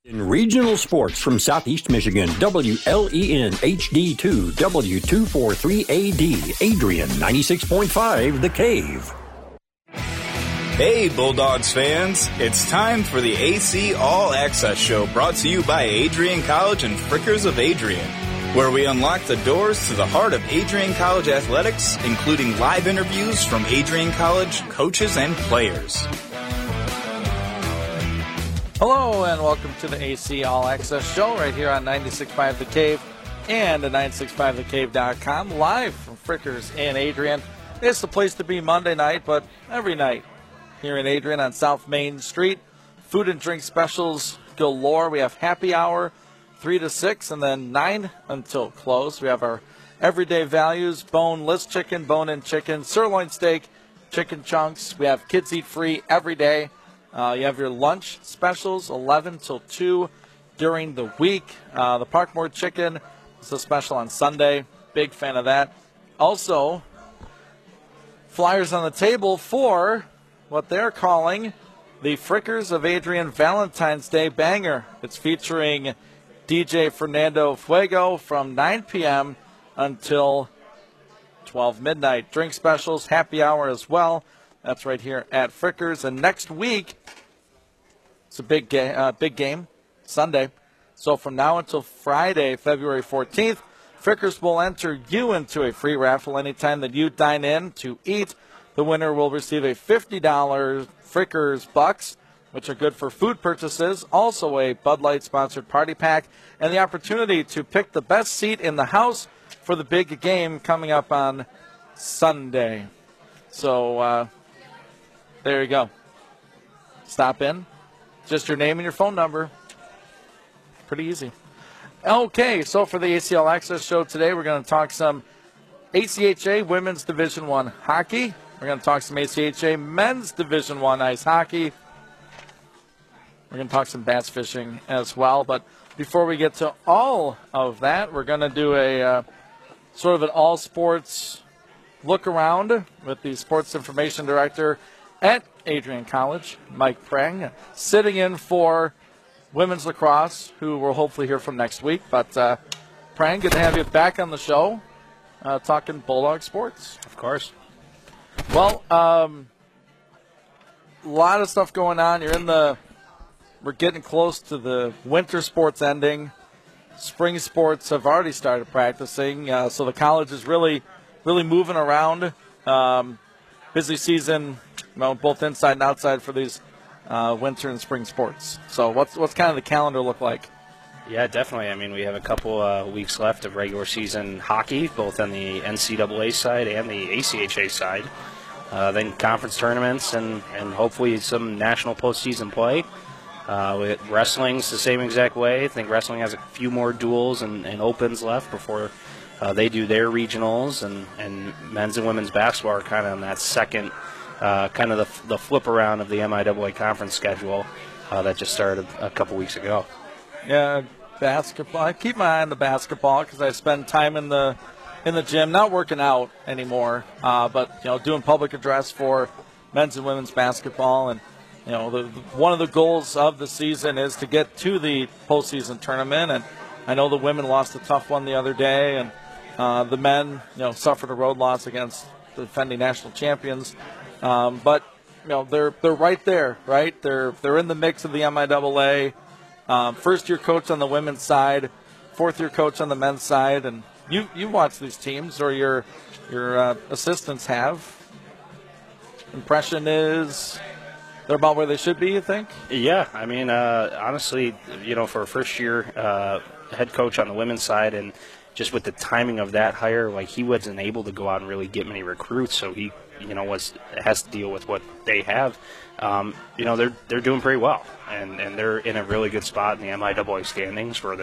In regional sports from Southeast Michigan, WLEN HD2, W243AD, Adrian 96.5, The Cave. Hey, Bulldogs fans. It's time for the AC All Access Show, brought to you by Adrian College and Frickers of Adrian, where we unlock the doors to the heart of Adrian College athletics, including live interviews from Adrian College coaches and players. Hello and welcome to the AC All Access Show right here on 96.5 The Cave and at 965thecave.com, live from Frickers in Adrian. It's the place to be Monday night, but every night here in Adrian on South Main Street. Food and drink specials galore. We have happy hour 3 to 6 and then 9 until close. We have our everyday values, boneless chicken, bone-in chicken, sirloin steak, chicken chunks. We have kids eat free every day. You have your lunch specials, 11 till 2 during the week. The Parkmore chicken is a special on Sunday. Big fan of that. Also, flyers on the table for what they're calling the Frickers of Adrian Valentine's Day Banger. It's featuring DJ Fernando Fuego from 9 p.m. until 12 midnight. Drink specials, happy hour as well. That's right here at Frickers. And next week, it's a big game, Sunday. So from now until Friday, February 14th, Frickers will enter you into a free raffle anytime that you dine in to eat. The winner will receive a $50 Frickers Bucks, which are good for food purchases. Also a Bud Light sponsored party pack and the opportunity to pick the best seat in the house for the big game coming up on Sunday. So, there you go. Stop in. Just your name and your phone number. Pretty easy. Okay, so for the ACL Access Show today, we're going to talk some ACHA Women's Division I hockey. We're going to talk some ACHA Men's Division I ice hockey. We're going to talk some bass fishing as well. But before we get to all of that, we're going to do a sort of an all-sports look around with the Sports Information Director at Adrian College, Mike Prang, sitting in for women's lacrosse, who we'll hopefully hear from next week. But Prang, good to have you back on the show, talking Bulldog sports. Of course. Well, a lot of stuff going on. We're getting close to the winter sports ending. Spring sports have already started practicing, so the college is really moving around. Busy season, both inside and outside for these winter and spring sports. So what's kind of the calendar look like? Yeah, definitely. I mean, we have a couple weeks left of regular season hockey, both on the NCAA side and the ACHA side. Then conference tournaments and hopefully some national postseason play. Wrestling's the same exact way. I think wrestling has a few more duels and opens left before they do their regionals, and men's and women's basketball are kind of on that second, kind of the flip around of the MIAA conference schedule that just started a couple weeks ago. Yeah, basketball. I keep my eye on the basketball because I spend time in the gym, not working out anymore, but doing public address for men's and women's basketball, and one of the goals of the season is to get to the postseason tournament, and I know the women lost a tough one the other day, and the men, suffered a road loss against the defending national champions. But they're right there, right? They're in the mix of the MIAA. First-year coach on the women's side, fourth-year coach on the men's side, and you watch these teams, or your assistants have. Impression is they're about where they should be, you think? Yeah, I mean, honestly, for a first-year head coach on the women's side, and just with the timing of that hire, like, he wasn't able to go out and really get many recruits, so he, has to deal with what they have. They're doing pretty well, and they're in a really good spot in the MIAA standings where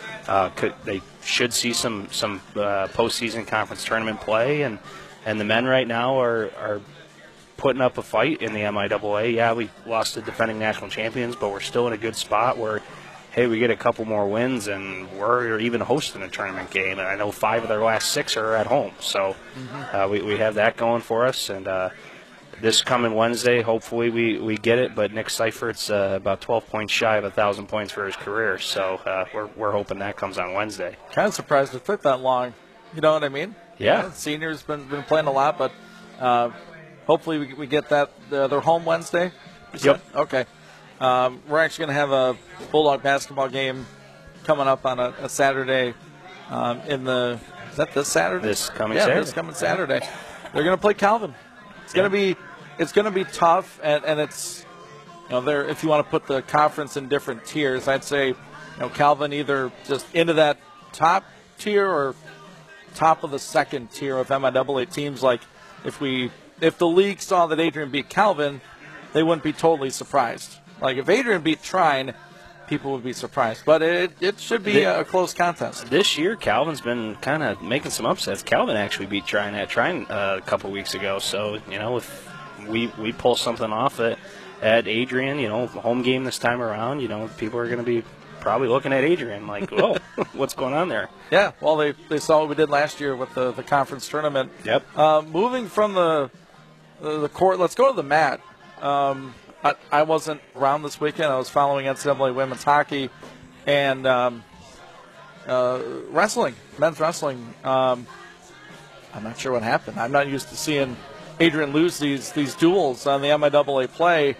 they should see some postseason conference tournament play, and the men right now are putting up a fight in the MIAA. Yeah, we lost to defending national champions, but we're still in a good spot where, hey, we get a couple more wins and we're even hosting a tournament game. And I know 5 of their last 6 are at home. So we have that going for us. And this coming Wednesday, hopefully we get it. But Nick Seifert's about 12 points shy of 1,000 points for his career, so we're hoping that comes on Wednesday. Kind of surprised it took that long. You know what I mean? Yeah. Seniors been playing a lot, but hopefully we get that. They're home Wednesday. Yep. Okay. We're actually going to have a Bulldog basketball game coming up on a Saturday. Is that this Saturday? This coming Saturday. This coming Saturday. They're going to play Calvin. It's going to be tough, and it's there. If you want to put the conference in different tiers, I'd say Calvin either just into that top tier or top of the second tier of MIAA teams. Like if the league saw that Adrian beat Calvin, they wouldn't be totally surprised. Like if Adrian beat Trine, people would be surprised. But it should be a close contest. This year, Calvin's been kind of making some upsets. Calvin actually beat Trine at Trine a couple weeks ago. So, if we pull something off at Adrian, home game this time around, people are going to be probably looking at Adrian like, whoa, what's going on there? Yeah, well, they saw what we did last year with the conference tournament. Yep. Moving from the court, let's go to the mat. I wasn't around this weekend. I was following NCAA women's hockey and wrestling, men's wrestling. I'm not sure what happened. I'm not used to seeing Adrian lose these duels on the MIAA play.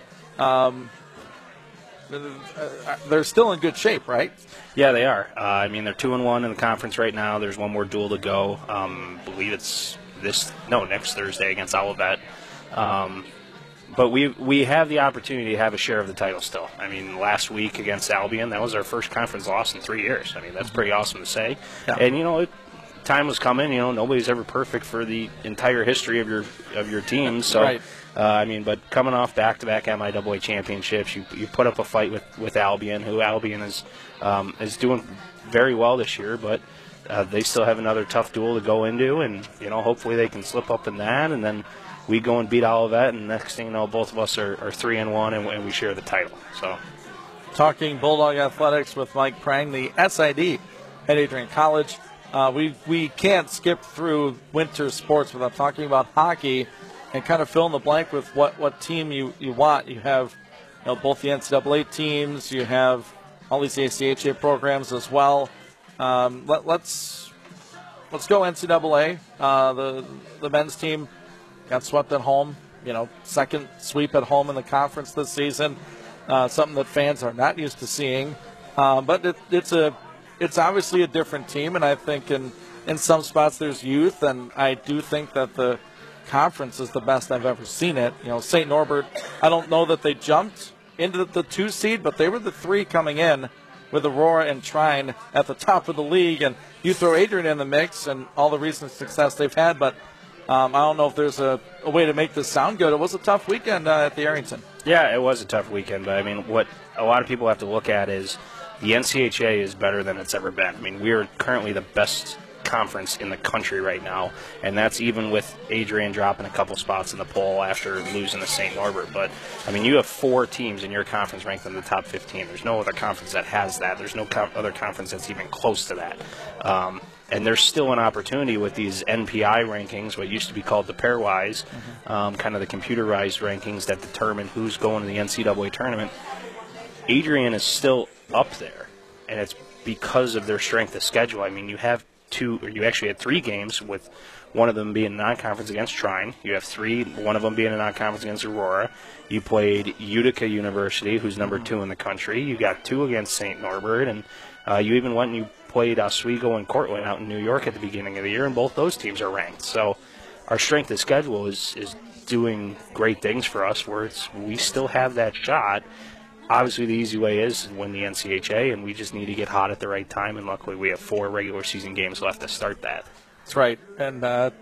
They're still in good shape, right? Yeah, they are. They're 2-1 in the conference right now. There's one more duel to go. I believe it's next Thursday against Olivet. But we have the opportunity to have a share of the title still. Last week against Albion, that was our first conference loss in 3 years. That's pretty awesome to say. Yeah. And time was coming. Nobody's ever perfect for the entire history of your team. So, right. But coming off back-to-back MIAA championships, you put up a fight with Albion, who Albion is doing very well this year, but they still have another tough duel to go into, and hopefully they can slip up in that, and then we go and beat Olivet, and next thing you know, both of us are 3-1, and we share the title. So, talking Bulldog athletics with Mike Prang, the SID at Adrian College. We can't skip through winter sports without talking about hockey and kind of fill in the blank with what team you want. You have both the NCAA teams. You have all these ACHA programs as well. Let's go NCAA. The men's team got swept at home, second sweep at home in the conference this season, something that fans are not used to seeing. But it's obviously a different team, and I think in some spots there's youth, and I do think that the conference is the best I've ever seen it. St. Norbert, I don't know that they jumped into the 2 seed, but they were the 3 coming in with Aurora and Trine at the top of the league, and you throw Adrian in the mix and all the recent success they've had, but I don't know if there's a way to make this sound good. It was a tough weekend at the Arrington. Yeah, it was a tough weekend, but what a lot of people have to look at is the NCHA is better than it's ever been. We are currently the best conference in the country right now, and that's even with Adrian dropping a couple spots in the poll after losing to St. Norbert. But, you have 4 teams in your conference ranked in the top 15. There's no other conference that has that. There's no other conference that's even close to that. And there's still an opportunity with these NPI rankings, what used to be called the pairwise, kind of the computerized rankings that determine who's going to the NCAA tournament. Adrian is still up there, and it's because of their strength of schedule. You have you actually had 3 games, with one of them being a non-conference against Trine. You have 3, one of them being a non-conference against Aurora. You played Utica University, who's number 2 in the country. You got 2 against St. Norbert, and you even went and you played Oswego and Cortland out in New York at the beginning of the year, and both those teams are ranked. So our strength of schedule is doing great things for us, where we still have that shot. Obviously, the easy way is win the NCHA, and we just need to get hot at the right time, and luckily we have 4 regular season games left to start that. That's right. And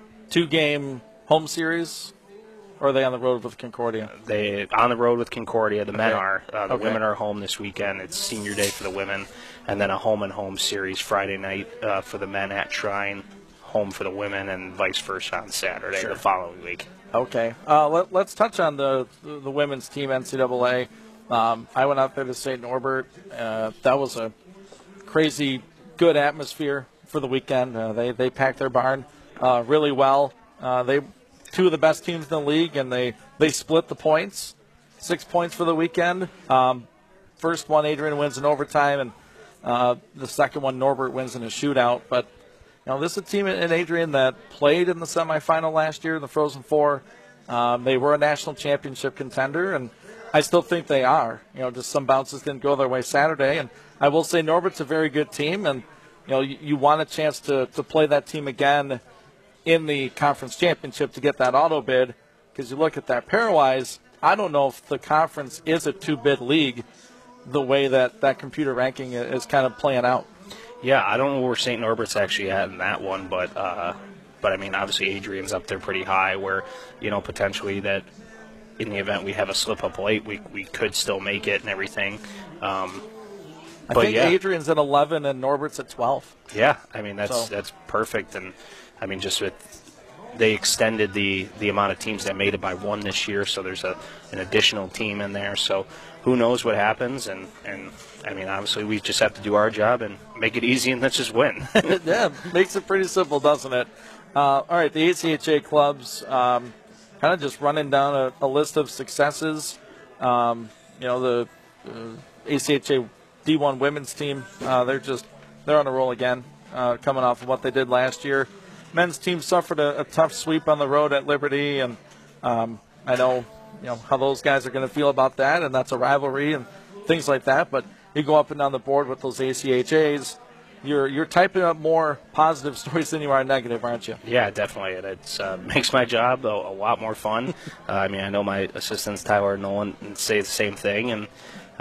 2-game home series, or are they on the road with Concordia? They on the road with Concordia. The men are. The women are home this weekend. It's senior day for the women, and then a home-and-home series Friday night for the men at Trine, home for the women, and vice versa on Saturday the following week. Okay. Let's touch on the women's team NCAA. I went out there to St. Norbert. That was a crazy good atmosphere for the weekend. They packed their barn really well. They 2 of the best teams in the league, and they They split the points, 6 points for the weekend. First one, Adrian wins in overtime, and the second one, Norbert wins in a shootout. But this is a team in Adrian that played in the semifinal last year in the Frozen Four. They were a national championship contender, and I still think they are. Just some bounces didn't go their way Saturday. And I will say Norbert's a very good team, and you want a chance to play that team again in the conference championship to get that auto bid, because you look at that pairwise, I don't know if the conference is a two-bid league the way that computer ranking is kind of playing out. Yeah, I don't know where St. Norbert's actually at in that one, but I mean, obviously Adrian's up there pretty high where, potentially that in the event we have a slip-up late, we could still make it and everything. I think Adrian's at 11 and Norbert's at 12. Yeah, I mean, that's perfect. And, I mean, just they extended the amount of teams that made it by one this year, so there's an additional team in there. So who knows what happens, and I mean, obviously we just have to do our job and make it easy and let's just win. Yeah, makes it pretty simple, doesn't it? All right, the ACHA clubs, kind of just running down a list of successes. The ACHA D1 women's team, they're on a roll again, coming off of what they did last year. Men's team suffered a tough sweep on the road at Liberty, and I know how those guys are going to feel about that, and that's a rivalry and things like that. But you go up and down the board with those ACHAs, you're typing up more positive stories than you are negative, aren't you? Yeah, definitely. It makes my job a lot more fun. I mean, I know my assistants Tyler and Nolan say the same thing, and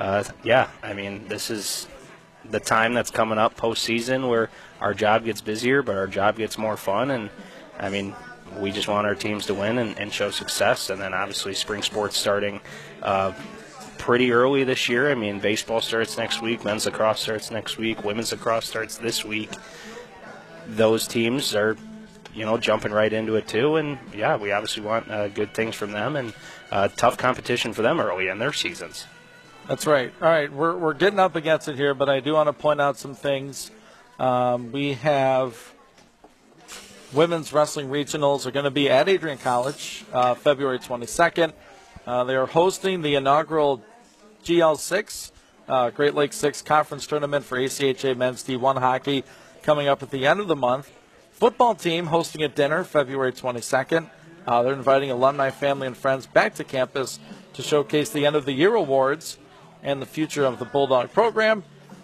I mean, this is the time that's coming up postseason where our job gets busier, but our job gets more fun. And, I mean, we just want our teams to win and show success. And then, obviously, spring sports starting pretty early this year. I mean, baseball starts next week. Men's lacrosse starts next week. Women's lacrosse starts this week. Those teams are, jumping right into it, too. And, yeah, we obviously want good things from them and tough competition for them early in their seasons. That's right. All right, we're getting up against it here, but I do want to point out some things. We have women's wrestling regionals are going to be at Adrian College, February 22nd. They are hosting the inaugural GL6, Great Lakes 6 Conference Tournament for ACHA Men's D1 Hockey coming up at the end of the month. Football team hosting a dinner February 22nd. They're inviting alumni, family, and friends back to campus to showcase the end-of-the-year awards and the future of the Bulldog program.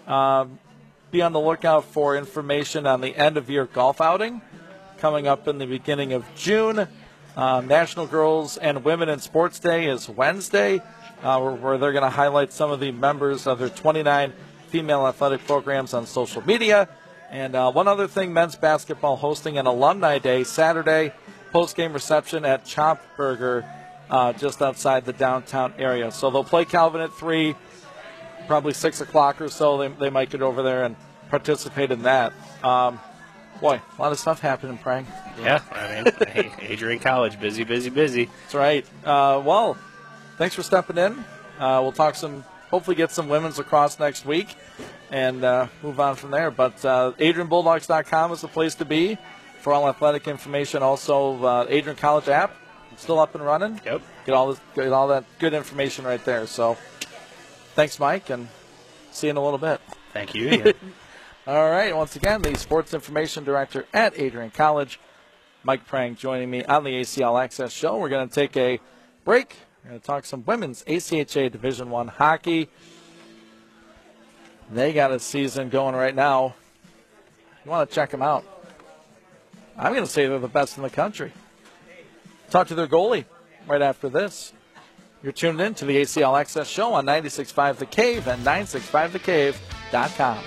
Be on the lookout for information on the end-of-year golf outing coming up in the beginning of June. National Girls and Women in Sports Day is Wednesday, where they're going to highlight some of the members of their 29 female athletic programs on social media. And one other thing, men's basketball hosting an Alumni Day Saturday, post-game reception at Chomp Burger just outside the downtown area. So they'll play Calvin at 3, probably 6 o'clock or so. They might get over there and participate in that. Boy, a lot of stuff happening, Prang. Yeah, I mean, Adrian College, busy. That's right. Well, thanks for stepping in. We'll talk hopefully get some women's lacrosse next week and move on from there. But AdrianBulldogs.com is the place to be for all athletic information. Also, Adrian College app, still up and running. Yep. Get all that good information right there. So thanks, Mike, and see you in a little bit. Thank you. Yeah. All right, once again, the Sports Information Director at Adrian College, Mike Prang, joining me on the ACL Access Show. We're going to take a break. We're going to talk some women's ACHA Division I hockey. They got a season going right now. You want to check them out. I'm going to say they're the best in the country. Talk to their goalie right after this. You're tuned in to the ACL Access Show on 96.5 The Cave and 965thecave.com.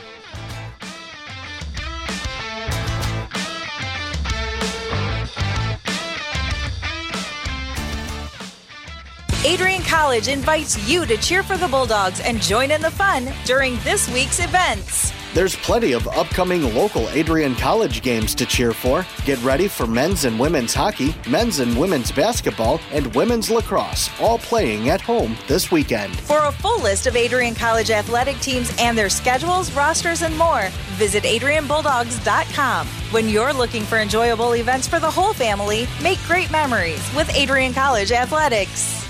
Adrian College invites you to cheer for the Bulldogs and join in the fun during this week's events. There's plenty of upcoming local Adrian College games to cheer for. Get ready for men's and women's hockey, men's and women's basketball, and women's lacrosse, all playing at home this weekend. For a full list of Adrian College athletic teams and their schedules, rosters, and more, visit AdrianBulldogs.com. When you're looking for enjoyable events for the whole family, make great memories with Adrian College Athletics.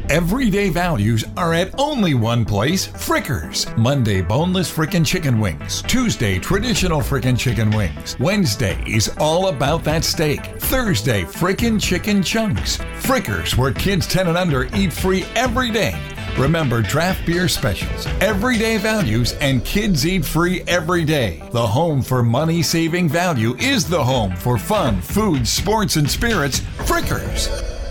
Everyday values are at only one place, Frickers. Monday, boneless frickin' chicken wings. Tuesday, traditional frickin' chicken wings. Wednesday is all about that steak. Thursday, frickin' chicken chunks. Frickers, where kids 10 and under eat free every day. Remember draft beer specials, everyday values, and kids eat free every day. The home for money-saving value is the home for fun, food, sports, and spirits, Frickers.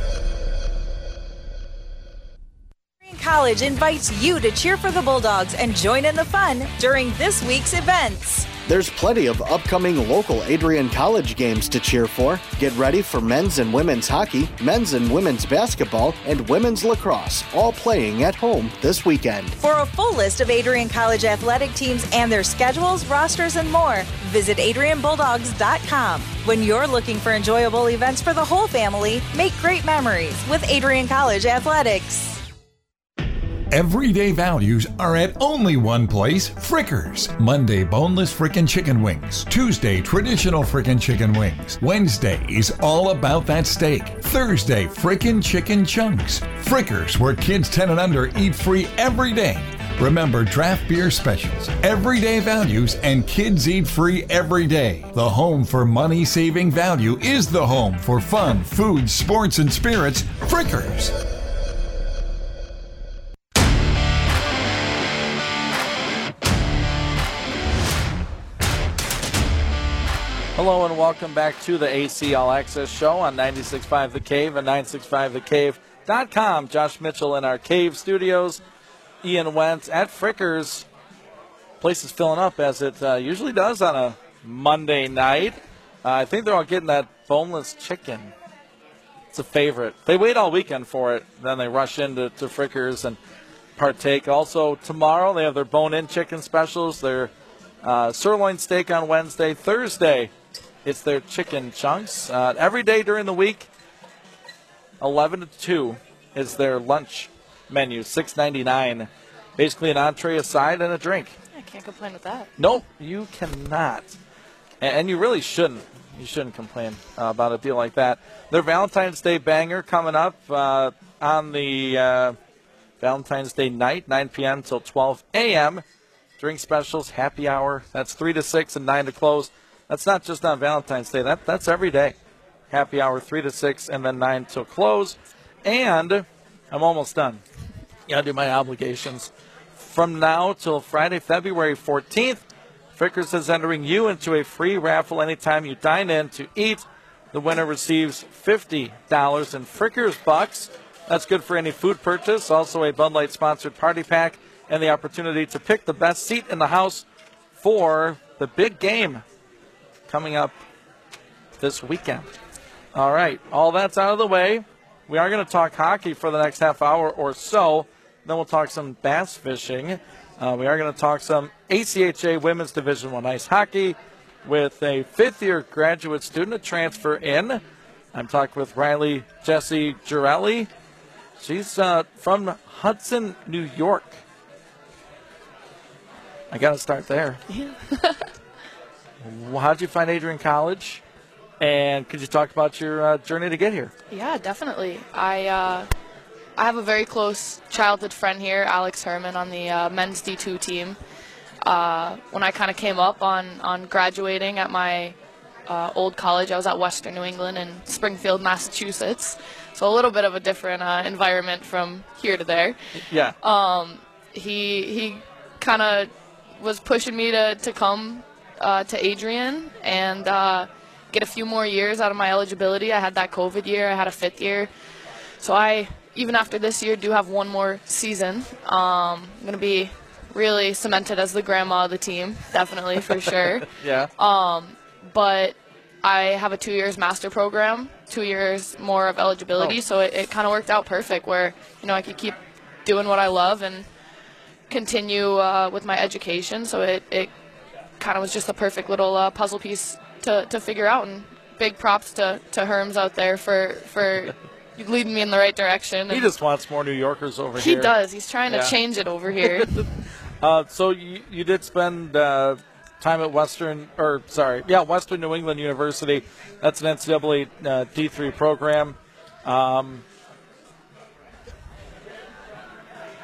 College invites you to cheer for the Bulldogs and join in the fun during this week's events. There's plenty of upcoming local Adrian College games to cheer for. Get ready for men's and women's hockey, men's and women's basketball, and women's lacrosse, all playing at home this weekend. For a full list of Adrian College athletic teams and their schedules, rosters, and more, visit AdrianBulldogs.com. When you're looking for enjoyable events for the whole family, make great memories with Adrian College Athletics. Everyday values are at only one place, Frickers. Monday, boneless frickin' chicken wings. Tuesday, traditional frickin' chicken wings. Wednesday is all about that steak. Thursday, frickin' chicken chunks. Frickers, where kids 10 and under eat free every day. Remember draft beer specials, everyday values, and kids eat free every day. The home for money-saving value is the home for fun, food, sports, and spirits, Frickers. Hello and welcome back to the AC All Access Show on 96.5 The Cave and 965thecave.com. Josh Mitchell in our Cave studios. Ian Wentz at Frickers. Place is filling up as it usually does on a Monday night. I think they're all getting that boneless chicken. It's a favorite. They wait all weekend for it. Then they rush into Frickers and partake. Also, tomorrow they have their bone-in chicken specials. Their sirloin steak on Wednesday. Thursday, it's their chicken chunks. Every day during the week, 11 to 2 is their lunch menu, $6.99. Basically an entree, a side, and a drink. I can't complain with that. Nope, you cannot. And you really shouldn't. You shouldn't complain about a deal like that. Their Valentine's Day banger coming up on the Valentine's Day night, 9 p.m. till 12 a.m. Drink specials, happy hour. That's 3 to 6 and 9 to close. That's not just on Valentine's Day. That's every day. Happy hour, 3 to 6, and then 9 till close. And I'm almost done. Got to do my obligations. From now till Friday, February 14th, Frickers is entering you into a free raffle anytime you dine in to eat. The winner receives $50 in Frickers bucks. That's good for any food purchase. Also a Bud Light sponsored party pack and the opportunity to pick the best seat in the house for the big game coming up this weekend. All right, all that's out of the way. We are going to talk hockey for the next half hour or so. Then we'll talk some bass fishing. We are going to talk some ACHA Women's Division I ice hockey with a fifth-year graduate student to transfer in. I'm talking with Riley Jessie Girelli. She's from Hudson, New York. I got to start there. Yeah. How'd you find Adrian College? And could you talk about your journey to get here? Yeah, definitely. I have a very close childhood friend here, Alex Herman, on the men's D2 team. When I kind of came up on graduating at my old college, I was at Western New England in Springfield, Massachusetts. So a little bit of a different environment from here to there. Yeah. He kind of was pushing me to come to Adrian and get a few more years out of my eligibility. I had that COVID year. I had a fifth year. So I, even after this year, do have one more season. I'm going to be really cemented as the grandma of the team, definitely, for sure. Yeah. But I have a 2 years master program, 2 years more of eligibility, so it kind of worked out perfect where, I could keep doing what I love and continue with my education. So it kind of was just a perfect little puzzle piece to figure out. And big props to Herms out there for leading me in the right direction. He just wants more New Yorkers over here. He does. He's trying to change it over here. So you did spend time at Western New England University. That's an NCAA D3 program.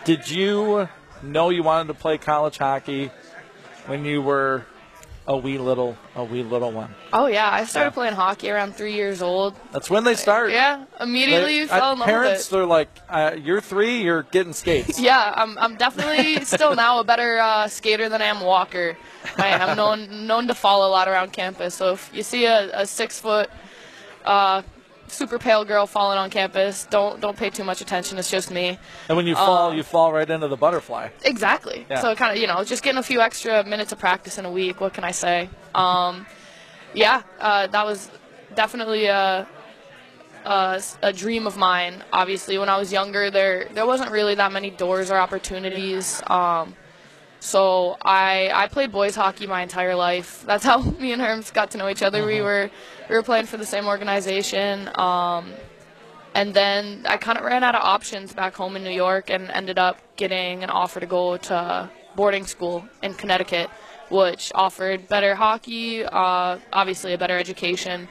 Did you know you wanted to play college hockey when you were a wee little one? Oh, yeah. I started playing hockey around 3 years old. That's when they start. Yeah, immediately fell in love with Parents, it. they're like, you're 3, you're getting skates. Yeah, I'm definitely still now a better skater than I am walker. I am known to fall a lot around campus. So if you see a 6-foot super pale girl falling on campus, don't pay too much attention. It's just me. And when you fall right into the butterfly. Exactly. Yeah. So kind of, just getting a few extra minutes of practice in a week. What can I say? That was definitely a dream of mine. Obviously, when I was younger, there wasn't really that many doors or opportunities. So I played boys hockey my entire life. That's how me and Herms got to know each other. We were playing for the same organization. And then I kind of ran out of options back home in New York and ended up getting an offer to go to boarding school in Connecticut, which offered better hockey, obviously a better education,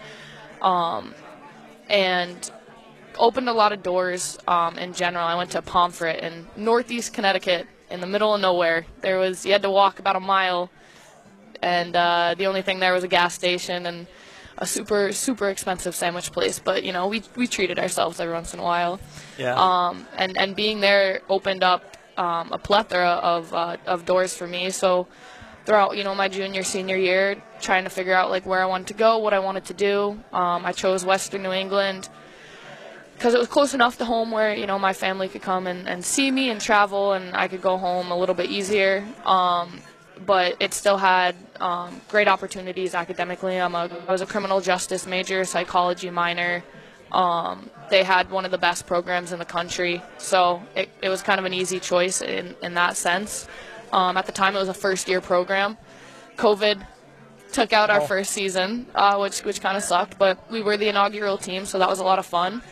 and opened a lot of doors in general. I went to Pomfret in northeast Connecticut, in the middle of nowhere. You had to walk about a mile, and the only thing there was a gas station and a super, super expensive sandwich place. But, we treated ourselves every once in a while. Yeah. And being there opened up a plethora of doors for me. So throughout, my junior, senior year, trying to figure out, where I wanted to go, what I wanted to do, I chose Western New England because it was close enough to home where, my family could come and see me and travel, and I could go home a little bit easier. But it still had great opportunities academically. I was a criminal justice major, psychology minor. They had one of the best programs in the country, so it was kind of an easy choice in that sense. At the time, it was a first-year program. COVID took out our first season, which kind of sucked, but we were the inaugural team, so that was a lot of fun.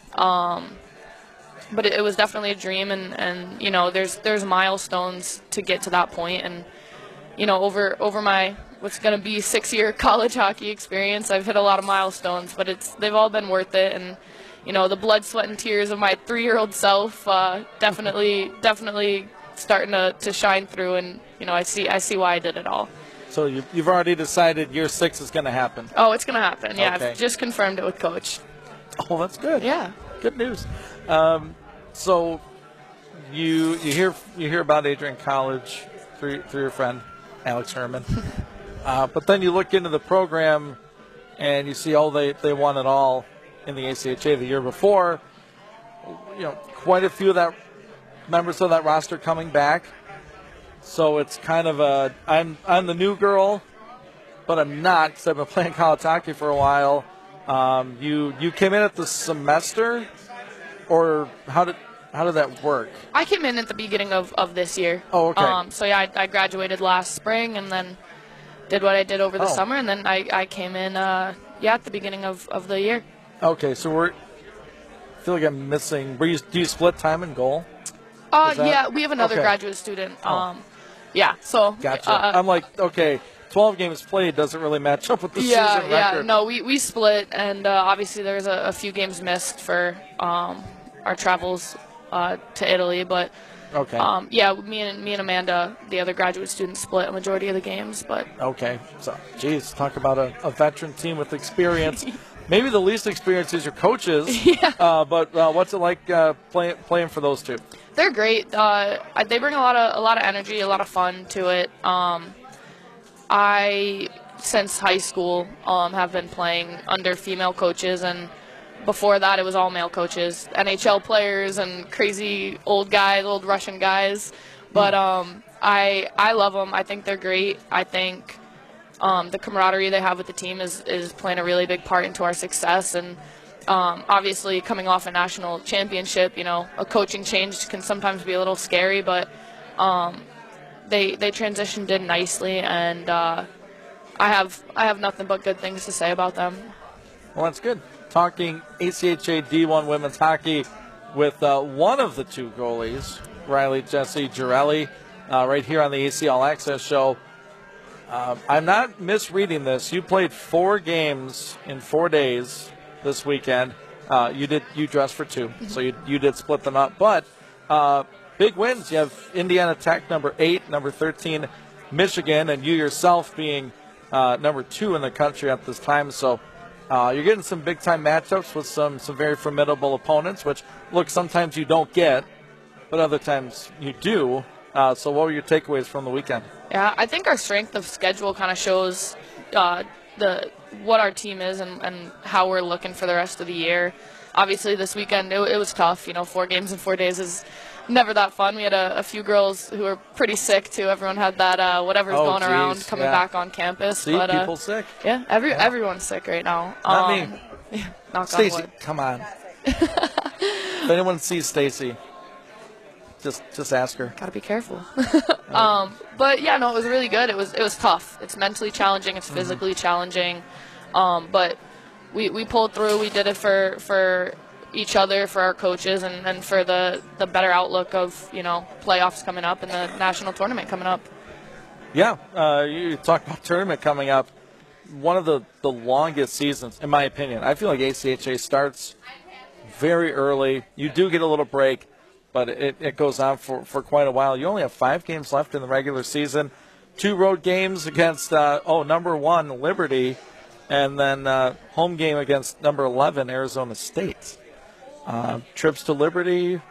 But it was definitely a dream, and there's milestones to get to that point, and over my what's going to be 6-year college hockey experience, I've hit a lot of milestones, but they've all been worth it, and the blood, sweat, and tears of my 3-year-old self definitely starting to shine through, and I see why I did it all. So you've already decided year 6 is going to happen. Oh, it's going to happen. Yeah, Okay. I've just confirmed it with Coach. Oh, that's good. Yeah. Good news. So you hear about Adrian College through your friend Alex Herman, but then you look into the program and you see they won it all in the ACHA the year before. Quite a few of that members of that roster coming back. So it's kind of I'm the new girl, but I'm not because I've been playing college hockey for a while. You came in at the semester, or how did that work? I came in at the beginning of this year. Oh, okay. So yeah, I graduated last spring and then did what I did over the summer, and then I came in at the beginning of the year. Okay, so I feel like I'm missing. Do you split time and goal? Yeah, we have another graduate student. Yeah, so gotcha. I'm like, okay, 12 games played doesn't really match up with the season record. Yeah, no, we split, and obviously there's a few games missed for our travels to Italy, but okay. Me and Amanda, the other graduate student, split a majority of the games, but okay. So, geez, talk about a veteran team with experience. Maybe the least experience is your coaches. Yeah. But what's it like playing for those two? They're great. They bring a lot of energy, a lot of fun to it. I, since high school, have been playing under female coaches, and before that it was all male coaches, NHL players and crazy old Russian guys. But I love them. I think they're great. I think the camaraderie they have with the team is playing a really big part into our success. And obviously, coming off a national championship, a coaching change can sometimes be a little scary, but they transitioned in nicely, and I have nothing but good things to say about them. Well, that's good. Talking ACHA D1 women's hockey with one of the two goalies, Riley Jessie Girelli, right here on the AC All Access Show. I'm not misreading this. You played 4 games in 4 days this weekend. You dressed for 2, so you did split them up. But big wins. You have Indiana Tech, number 8, number 13, Michigan, and you yourself being number 2 in the country at this time. So you're getting some big-time matchups with some very formidable opponents, which, look, sometimes you don't get, but other times you do. So what were your takeaways from the weekend? Yeah, I think our strength of schedule kind of shows what our team is and how we're looking for the rest of the year. Obviously, this weekend it was tough. 4 games in 4 days is never that fun. We had a few girls who were pretty sick too. Everyone had that whatever's going around coming back on campus. See, but, people sick. Yeah, everyone's sick right now. Not me. Yeah, knock Stacy, on wood. come on. If anyone sees Stacy, just ask her. Gotta be careful. But yeah, no, it was really good. It was tough. It's mentally challenging. It's physically challenging. But we pulled through. We did it for each other, for our coaches, and for the better outlook of playoffs coming up and the national tournament coming up. Yeah, you talk about tournament coming up. One of the longest seasons, in my opinion. I feel like ACHA starts very early. You do get a little break, but it goes on for quite a while. You only have 5 games left in the regular season. 2 road games against, number 1, Liberty, and then home game against number 11, Arizona State. Trips to Liberty,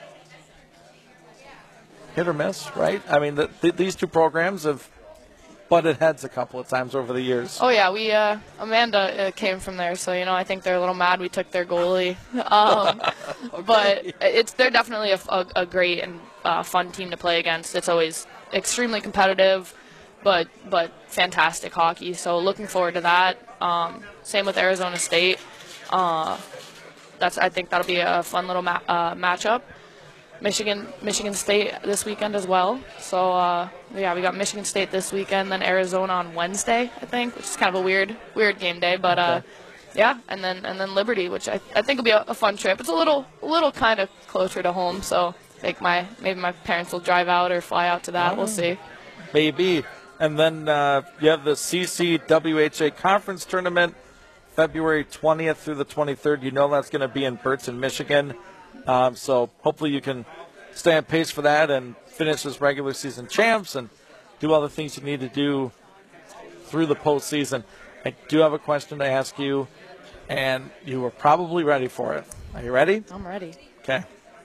hit or miss, right? I mean, these 2 programs have butted heads a couple of times over the years. Oh, yeah. We Amanda came from there, so, I think they're a little mad we took their goalie. Okay. But they're definitely a great and fun team to play against. It's always extremely competitive, but fantastic hockey. So looking forward to that. Same with Arizona State. I think that'll be a fun little matchup. Michigan State this weekend as well. So we got Michigan State this weekend, then Arizona on Wednesday, I think, which is kind of a weird game day. But and then Liberty, which I think will be a fun trip. It's a little kind of closer to home, so I think maybe my parents will drive out or fly out to that. We'll see. Maybe. And then you have the CCWHA Conference Tournament, February 20th through the 23rd. That's going to be in Burton, Michigan. So hopefully you can stay on pace for that and finish as regular season champs and do all the things you need to do through the postseason. I do have a question to ask you, and you are probably ready for it. Are you ready? I'm ready. Okay.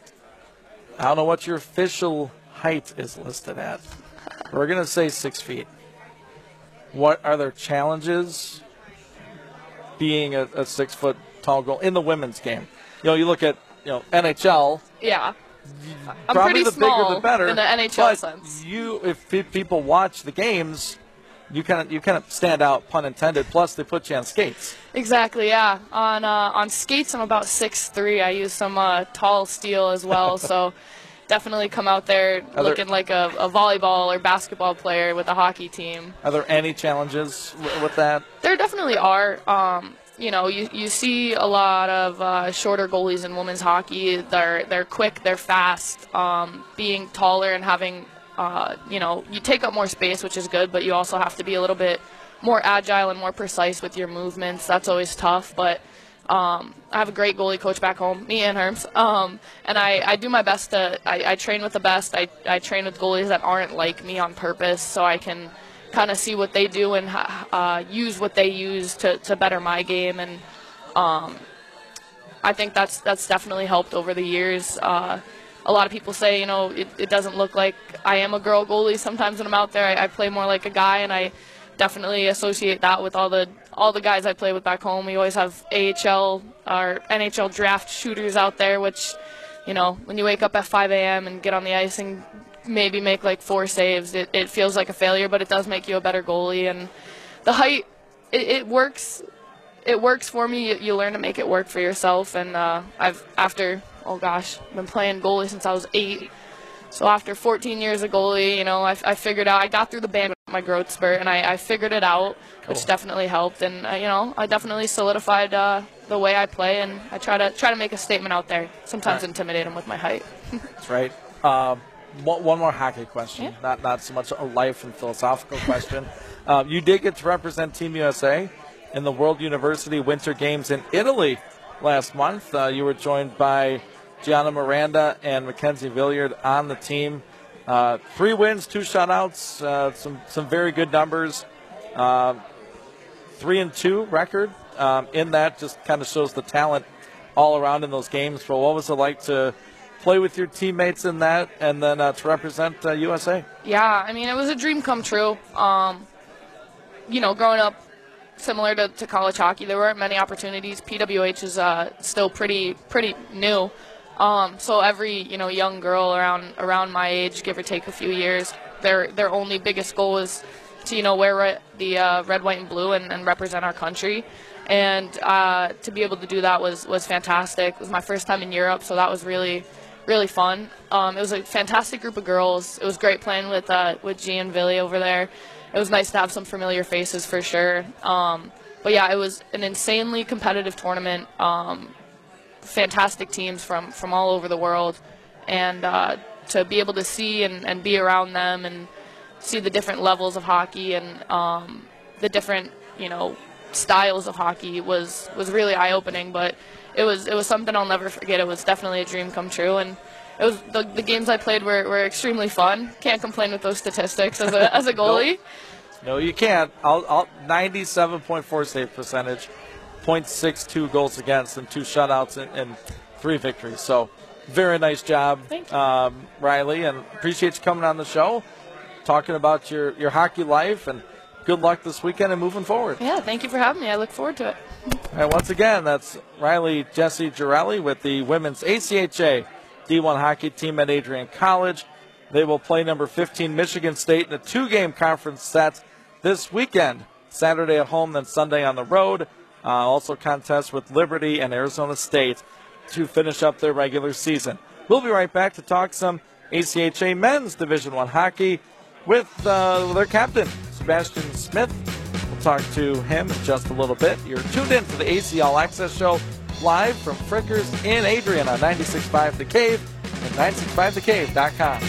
I don't know what your official height is listed at. We're going to say 6 feet. What are there challenges being a 6-foot tall goal in the women's game? You look at NHL. Yeah. I'm probably pretty the small bigger the better in the NHL sense. If people watch the games, you kind of stand out, pun intended. Plus, they put you on skates. Exactly. Yeah. On skates, I'm about 6'3". I use some tall steel as well. So definitely come out there looking like a volleyball or basketball player with a hockey team. Are there any challenges with that? There definitely are. You see a lot of shorter goalies in women's hockey. They're quick, they're fast. Being taller and having, you take up more space, which is good, but you also have to be a little bit more agile and more precise with your movements. That's always tough, but I have a great goalie coach back home, me and Herms, and I do my best I train with the best. I train with goalies that aren't like me on purpose, so I can kind of see what they do and use what they use to better my game, and I think that's definitely helped over the years. A lot of people say, it doesn't look like I am a girl goalie. Sometimes when I'm out there, I play more like a guy, and I definitely associate that with all the guys I play with back home. We always have AHL or NHL draft shooters out there, which, when you wake up at 5 a.m. and get on the ice and maybe make like 4 saves, it feels like a failure, but it does make you a better goalie. And the height, it works. It works for me. You learn to make it work for yourself. And I've been playing goalie since I was 8. So after 14 years of goalie, I figured out. I got through the band with my growth spurt, and I figured it out, which definitely helped. And I definitely solidified the way I play, and I try to make a statement out there. Sometimes intimidate them with my height. That's right. One more hockey question, not so much a life and philosophical question. You did get to represent Team USA in the World University Winter Games in Italy last month. You were joined by Gianna Miranda and Mackenzie Villiard on the team. 3 wins, 2 shutouts, some very good numbers. 3-2 record in that just kind of shows the talent all around in those games. So what was it like to play with your teammates in that and then to represent USA? Yeah, I mean, it was a dream come true. Growing up similar to college hockey, there weren't many opportunities. PWH is still pretty new. So every young girl around my age, give or take a few years, their only biggest goal was to wear the red, white, and blue and represent our country. And to be able to do that was fantastic. It was my first time in Europe, so that was really, really fun. It was a fantastic group of girls. It was great playing with G and Villy over there. It was nice to have some familiar faces for sure. But yeah, it was an insanely competitive tournament. Fantastic teams from all over the world, and to be able to see and be around them and see the different levels of hockey and the different styles of hockey was really eye-opening. But it was something I'll never forget. It was definitely a dream come true, and it was the games I played were extremely fun. Can't complain with those statistics as a goalie. No, you can't. 97.4 save percentage, 0.62 goals against, and 2 shutouts and 3 victories. So very nice job, Riley, and appreciate you coming on the show, talking about your hockey life, and good luck this weekend and moving forward. Yeah, thank you for having me. I look forward to it. And once again, that's Riley Jessie Girelli with the women's ACHA D1 hockey team at Adrian College. They will play number 15 Michigan State in a 2-game conference set this weekend, Saturday at home, then Sunday on the road. Also contest with Liberty and Arizona State to finish up their regular season. We'll be right back to talk some ACHA men's Division I hockey with their captain, Sebastian Smith. We'll talk to him in just a little bit. You're tuned in to the AC All Access Show live from Frickers in Adrian on 96.5 The Cave and 965thecave.com.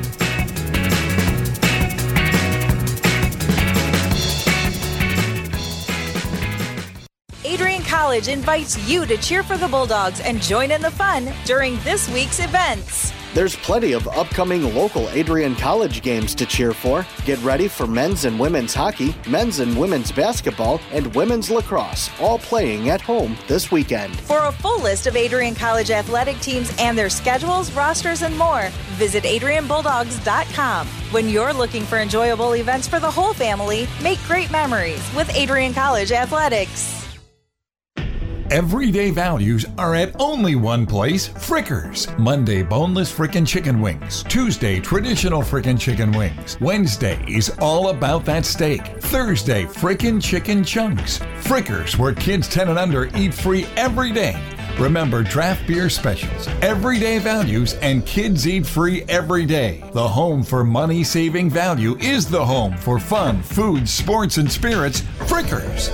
Adrian College invites you to cheer for the Bulldogs and join in the fun during this week's events. There's plenty of upcoming local Adrian College games to cheer for. Get ready for men's and women's hockey, men's and women's basketball, and women's lacrosse, all playing at home this weekend. For a full list of Adrian College athletic teams and their schedules, rosters, and more, visit AdrianBulldogs.com. When you're looking for enjoyable events for the whole family, make great memories with Adrian College Athletics. Everyday values are at only one place, Frickers. Monday, boneless frickin' chicken wings. Tuesday, traditional frickin' chicken wings. Wednesday is all about that steak. Thursday, frickin' chicken chunks. Frickers, where kids 10 and under eat free every day. Remember draft beer specials, everyday values, and kids eat free every day. The home for money-saving value is the home for fun, food, sports, and spirits, Frickers.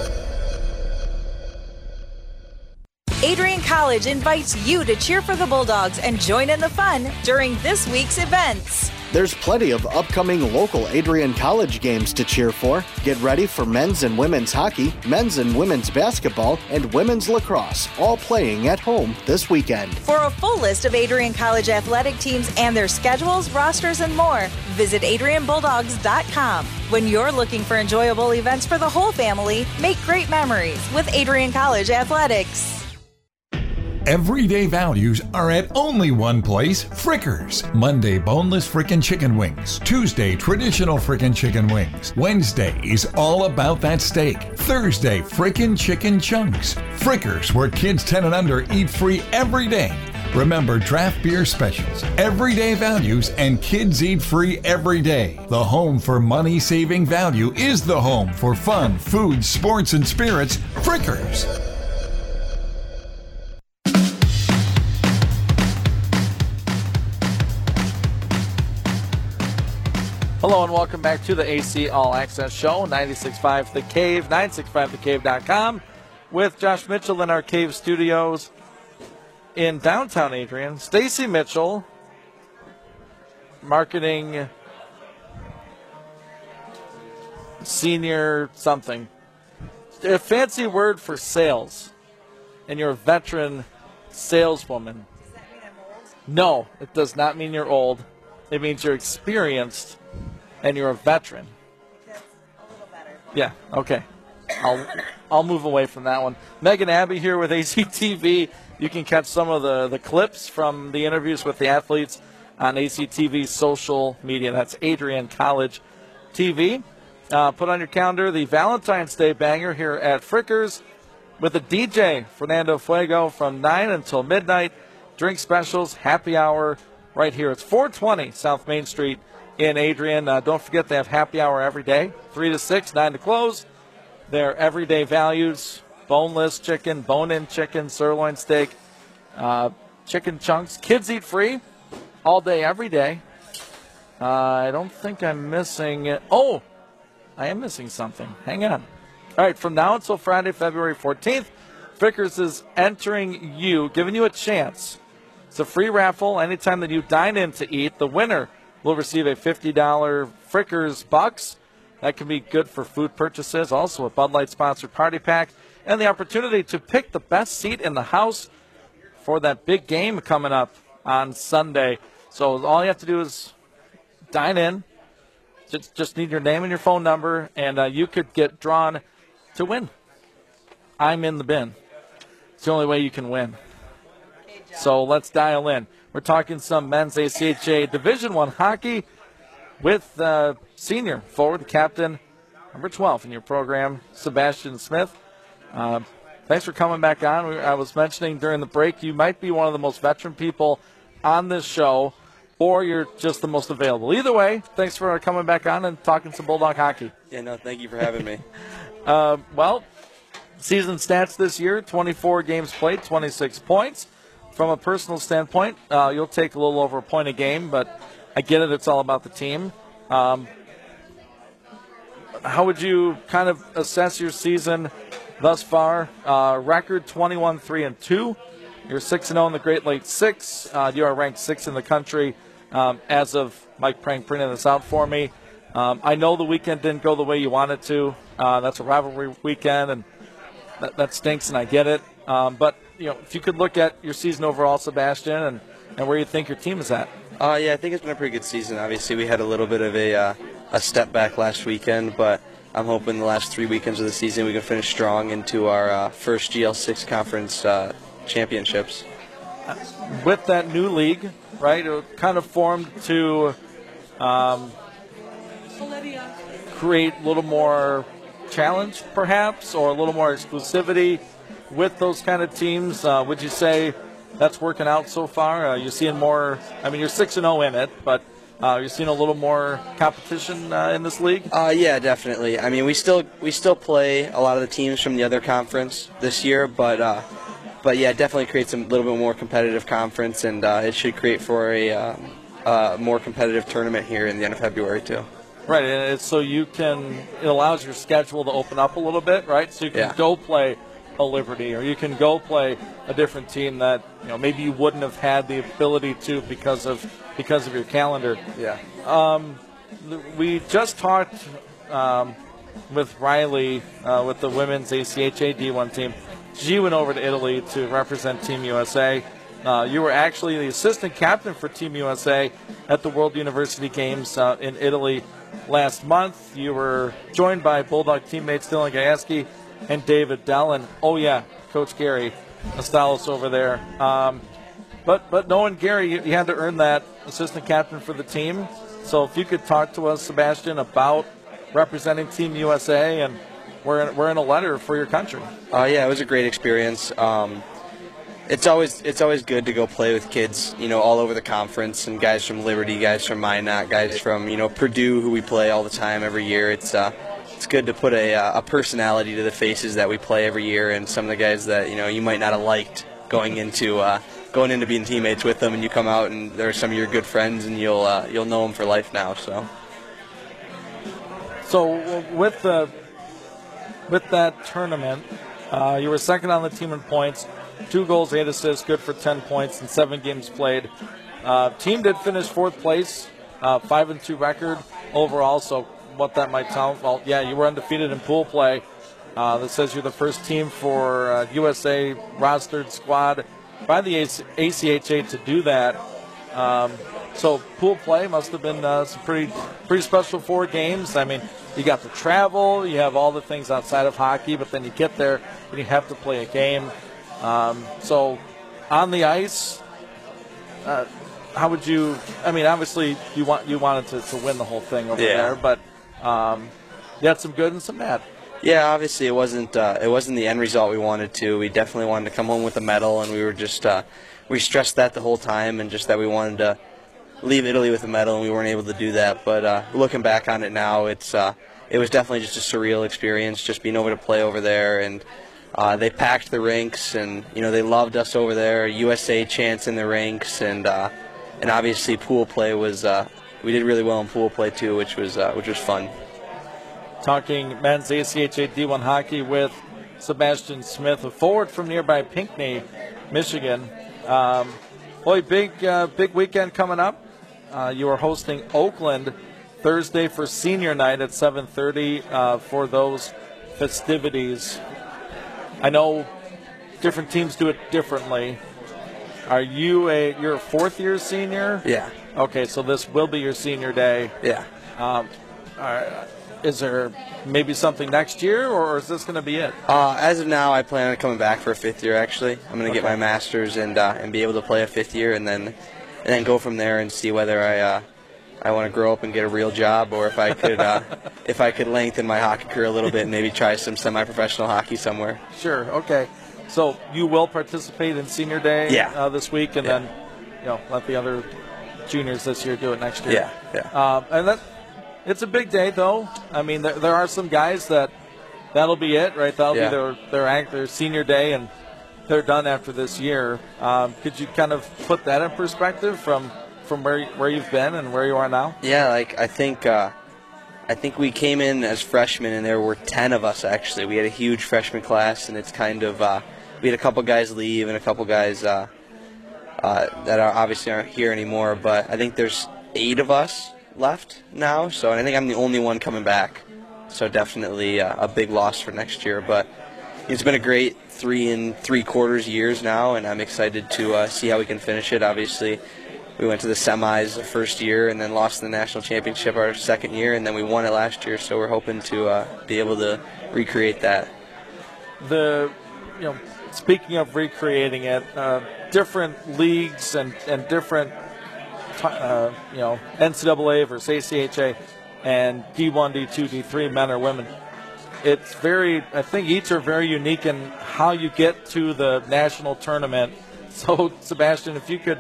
Adrian College invites you to cheer for the Bulldogs and join in the fun during this week's events. There's plenty of upcoming local Adrian College games to cheer for. Get ready for men's and women's hockey, men's and women's basketball, and women's lacrosse, all playing at home this weekend. For a full list of Adrian College athletic teams and their schedules, rosters, and more, visit AdrianBulldogs.com. When you're looking for enjoyable events for the whole family, make great memories with Adrian College Athletics. Everyday values are at only one place, Frickers. Monday, boneless frickin' chicken wings. Tuesday, traditional frickin' chicken wings. Wednesday is all about that steak. Thursday, frickin' chicken chunks. Frickers, where kids 10 and under eat free every day. Remember draft beer specials, everyday values, and kids eat free every day. The home for money-saving value is the home for fun, food, sports, and spirits, Frickers. Hello and welcome back to the AC All Access Show, 96.5 The Cave, 965thecave.com, with Josh Mitchell in our Cave studios in downtown Adrian. Stacy Mitchell, marketing senior something. A fancy word for sales, and you're a veteran saleswoman. Does that mean I'm No, it does not mean you're old. It means you're experienced and you're a veteran. Yeah, okay. I'll move away from that one. Megan Abbey here with ACTV. You can catch some of the clips from the interviews with the athletes on ACTV's social media. That's Adrian College TV. Put on your calendar the Valentine's Day banger here at Frickers with a DJ, Fernando Fuego, from 9 until midnight. Drink specials, happy hour right here. It's 420 South Main Street in Adrian. Don't forget they have happy hour every day, 3 to 6, 9 to close. Their everyday values, boneless chicken, bone-in chicken, sirloin steak, chicken chunks. Kids eat free all day, every day. I don't think I'm missing it. Oh, I am missing something. Hang on. All right, from now until Friday, February 14th, Frickers is entering you, giving you a chance. It's a free raffle. Anytime that you dine in to eat, the winner will receive a $50 Frickers Bucks. That can be good for food purchases. Also a Bud Light-sponsored party pack. And the opportunity to pick the best seat in the house for that big game coming up on Sunday. So all you have to do is dine in. Just need your name and your phone number, and you could get drawn to win. I'm in the bin. It's the only way you can win. So let's dial in. We're talking some men's ACHA Division I hockey with senior forward captain, number 12 in your program, Sebastian Smith. Thanks for coming back on. I was mentioning during the break, you might be one of the most veteran people on this show, or you're just the most available. Either way, thanks for coming back on and talking some Bulldog hockey. Yeah, no, thank you for having me. Well, season stats this year, 24 games played, 26 points. From a personal standpoint, you'll take a little over a point a game, but I get it, it's all about the team. How would you kind of assess your season thus far? Record 21-3-2. You're 6-0 in the Great Lakes 6. You are ranked 6th in the country as of Mike Prank printing this out for me. I know the weekend didn't go the way you wanted to. That's a rivalry weekend, and that stinks, and I get it. But you know, if you could look at your season overall, Sebastian, and where you think your team is at. Yeah, I think it's been a pretty good season. Obviously, we had a little bit of a step back last weekend, but I'm hoping the last 3 weekends of the season we can finish strong into our first GL6 conference championships. With that new league, right, it kind of formed to create a little more challenge, perhaps, or a little more exclusivity with those kind of teams. Would you say that's working out so far? You're seeing more, I mean, you're 6-0 in it, but you're seeing a little more competition in this league? Yeah, definitely. I mean, we still play a lot of the teams from the other conference this year, but yeah, it definitely creates a little bit more competitive conference, and it should create for a more competitive tournament here in the end of February too. Right, and so it allows your schedule to open up a little bit, right? So you can go play a Liberty, or you can go play a different team that maybe you wouldn't have had the ability to because of your calendar. Yeah. We just talked with Riley with the women's ACHA D1 team. She went over to Italy to represent Team USA. You were actually the assistant captain for Team USA at the World University Games in Italy last month. You were joined by Bulldog teammates Dylan Gajewski and David Dell, and Coach Gary Estalos over there. But knowing Gary, you had to earn that assistant captain for the team. So if you could talk to us, Sebastian, about representing Team USA, and we're in a letter for your country. Yeah, it was a great experience. It's always good to go play with kids, all over the conference, and guys from Liberty, guys from Minot, guys from Purdue, who we play all the time every year. It's good to put a personality to the faces that we play every year, and some of the guys that you might not have liked going into being teammates with them, and you come out and they're some of your good friends, and you'll know them for life now. So with that tournament, you were second on the team in points, 2 goals, 8 assists, good for 10 points in 7 games played. Team did finish 4th place, 5-2 record overall. So what that might tell, well, yeah, you were undefeated in pool play. That says you're the first team for USA rostered squad by the ACHA to do that. So pool play must have been some pretty special 4 games. I mean, you got to travel, you have all the things outside of hockey, but then you get there and you have to play a game. So on the ice, how would you? I mean, obviously you wanted to win the whole thing over there, but you had some good and some bad. Yeah, obviously it wasn't the end result we wanted to. We definitely wanted to come home with a medal, and we were just we stressed that the whole time, and just that we wanted to leave Italy with a medal, and we weren't able to do that. But looking back on it now, it was definitely just a surreal experience, just being able to play over there, and they packed the rinks, and they loved us over there. USA chants in the rinks, and obviously pool play was we did really well in pool play too, which was fun. Talking men's ACHA D1 hockey with Sebastian Smith, a forward from nearby Pinckney, Michigan. Big weekend coming up. You are hosting Oakland Thursday for senior night at 7:30 for those festivities. I know different teams do it differently. Are you're a 4th-year senior? Yeah. Okay, so this will be your senior day. Yeah. Is there maybe something next year, or is this going to be it? As of now, I plan on coming back for a 5th year. Actually, I'm going to get my master's and be able to play a 5th year, and then go from there and see whether I want to grow up and get a real job, or if I could lengthen my hockey career a little bit and maybe try some semi-professional hockey somewhere. Sure. Okay. So you will participate in senior day this week, and then let the other juniors this year do it next year. Yeah. And it's a big day, though. I mean, there are some guys that'll be it, right? That'll be their senior day, and they're done after this year. Could you kind of put that in perspective from where you've been and where you are now? Yeah, I think we came in as freshmen, and there were 10 of us actually. We had a huge freshman class, and it's kind of we had a couple guys leave and a couple guys that obviously aren't here anymore. But I think there's 8 of us left now, and I think I'm the only one coming back. So definitely a big loss for next year. But it's been a great 3 3/4 years now, and I'm excited to see how we can finish it. Obviously, we went to the semis the first year and then lost the national championship our second year, and then we won it last year. So we're hoping to be able to recreate that. Speaking of recreating it, different leagues and different NCAA versus ACHA and D1, D2, D3 men or women. I think each are very unique in how you get to the national tournament. So, Sebastian, if you could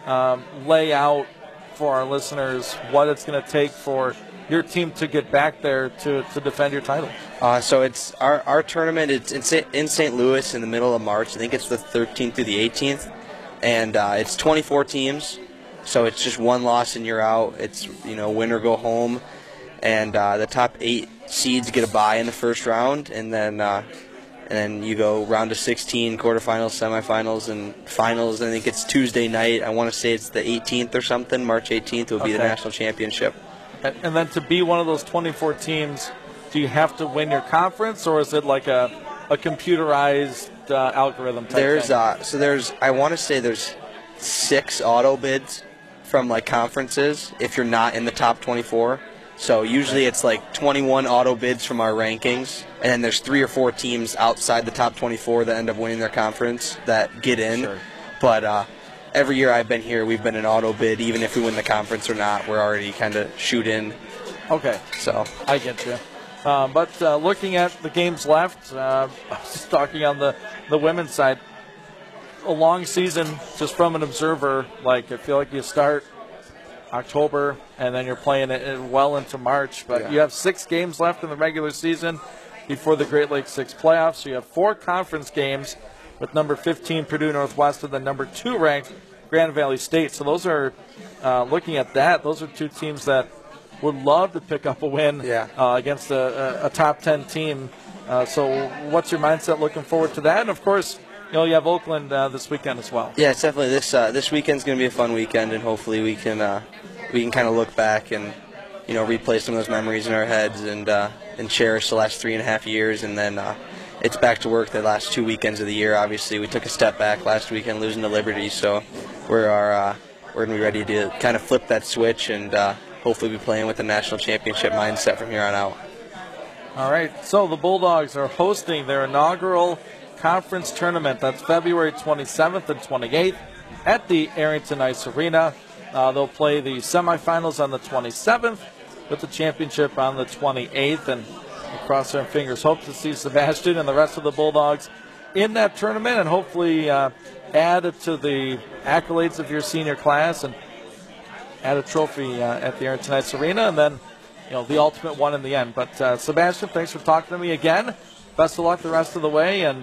lay out for our listeners what it's going to take for your team to get back there to defend your title. So it's our tournament. It's in St. Louis in the middle of March. I think it's the 13th through the 18th, and it's 24 teams. So it's just one loss and you're out. It's win or go home, and the top 8 seeds get a bye in the first round, and then you go round of 16, quarterfinals, semifinals, and finals. I think it's Tuesday night. I want to say it's the 18th or something. March 18th will be the national championship. And then to be one of those 24 teams, do you have to win your conference, or is it like a computerized algorithm type thing? I want to say there's 6 auto bids from conferences if you're not in the top 24. So usually it's 21 auto bids from our rankings, and then there's 3 or 4 teams outside the top 24 that end up winning their conference that get in. Sure. But every year I've been here, we've been an auto bid. Even if we win the conference or not, we're already kind of shoot in. Okay. So I get you. But looking at the games left, I was just talking on the women's side, a long season just from an observer. I feel like you start October, and then you're playing it well into March. But you have 6 games left in the regular season before the Great Lakes 6 playoffs. So you have 4 conference games with number 15 Purdue Northwest and then number 2 ranked Grand Valley State. So those are, looking at that, those are 2 teams that would love to pick up a win against a top 10 team. So what's your mindset looking forward to that? And, of course, you have Oakland this weekend as well. Yeah, it's definitely this weekend's going to be a fun weekend, and hopefully we can kind of look back and replay some of those memories in our heads and cherish the last 3.5 years, and then it's back to work the last 2 weekends of the year. Obviously, we took a step back last weekend, losing to Liberty, so we're we're going to be ready to kind of flip that switch and hopefully be playing with a national championship mindset from here on out. All right, so the Bulldogs are hosting their inaugural conference tournament. That's February 27th and 28th at the Arrington Ice Arena. They'll play the semifinals on the 27th with the championship on the 28th. And we'll cross our fingers, hope to see Sebastian and the rest of the Bulldogs in that tournament and hopefully add it to the accolades of your senior class and add a trophy at the Arrington Ice Arena, and then the ultimate one in the end. But Sebastian, thanks for talking to me again. Best of luck the rest of the way, and